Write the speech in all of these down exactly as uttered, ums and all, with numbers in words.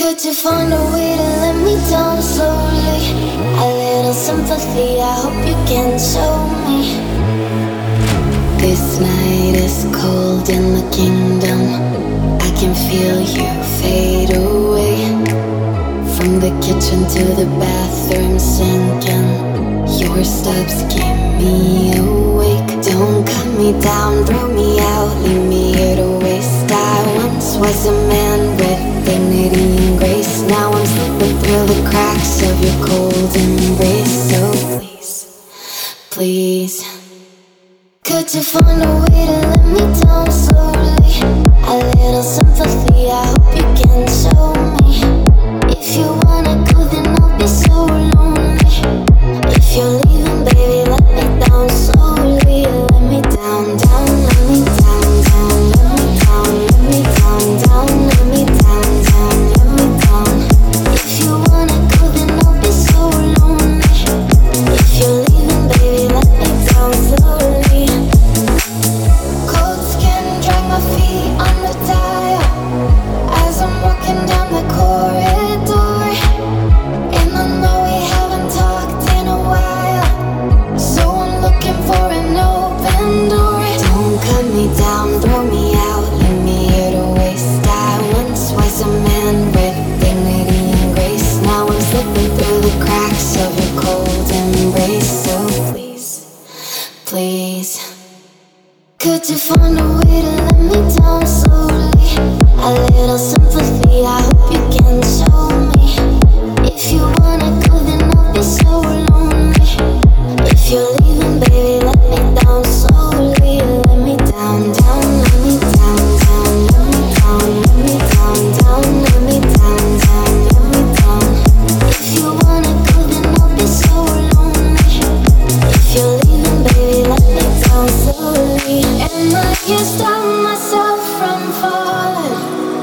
Could you find a way to let me down slowly? A little sympathy, I hope you can show me. This night is cold in the kingdom. I can feel you fade away. From the kitchen to the bathroom sinking. Your steps keep me awake. Don't cut me down, throw me out, leave me here to waste. I once was a man with dignity and grace. Now I'm slipping through the cracks of your cold embrace. So please, please, could you find a way to let me down slowly? A little sympathy, I hope you can show me. If you wanna go, then I'll be so lonely. If you're leaving, baby, let me down slowly. Let me down, down, let me down, down, let me down, let me down, down, let me down, down, let me down. If you wanna go, then I'll be so lonely. If you're leaving, baby, let me down slowly. Cold skin, drag my feet on the tile as I'm walking down the corridor. And I know we haven't talked in a while, so I'm looking for an open door. Don't cut me down, throw me out, leave me here to waste. I once was a man with dignity and grace. Now I'm slipping through the cracks of your cold embrace. So please, please, could you find a way to let me down slowly? A little sympathy, I hope you can show me. If you wanna go, then I'll be so lonely. If you're leaving, baby, let me down slowly. Let me down, down, let me down, down, let me down, let me down, down, let me down, down, let me down. If you wanna go, then I'll be so lonely. If you're leaving, baby, let me down slowly. And I can't stop myself from falling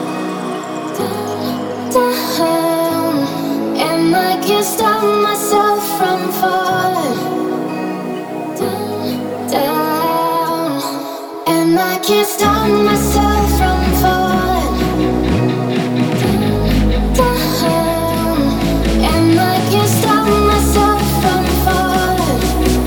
down, down. And I can't stop myself from falling down, down. And I can't stop myself from falling down, down. And I can't stop myself from falling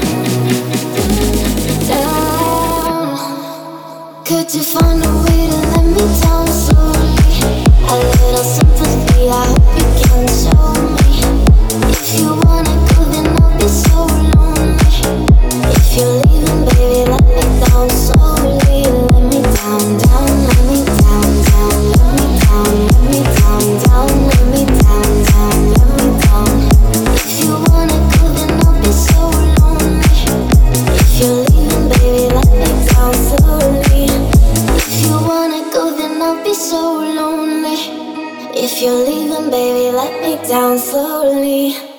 down. Could you find a way to let me down slowly? A little sympathy, I hope you can show me. If you wanna go, then I'll be so lonely. If you're leaving, baby, let me down slowly. Let me down, down, let me down, down, let me down, let me down, down, let me down, down, let me down. If you wanna go, then I'll be so lonely. If you're leaving, baby, let me down slowly. If you wanna go, then I'll be so lonely. If you're leaving, baby, let me down slowly.